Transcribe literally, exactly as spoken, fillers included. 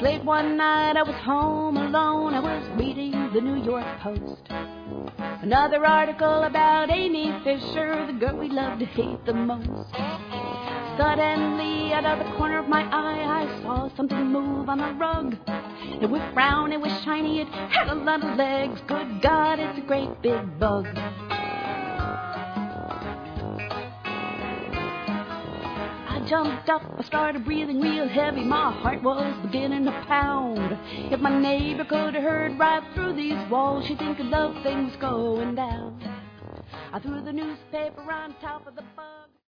late one night, I was home alone. I was reading the New York Post. Another article about Amy Fisher, the girl we love to hate the most. Suddenly, out of the corner of my eye, I saw something move on the rug. It was brown, it was shiny, it had a lot of legs. Good God, it's a great big bug. I jumped up, I started breathing real heavy. My heart was beginning to pound. If my neighbor could have heard right through these walls, she'd think a love thing was going down. I threw the newspaper on top of the bug.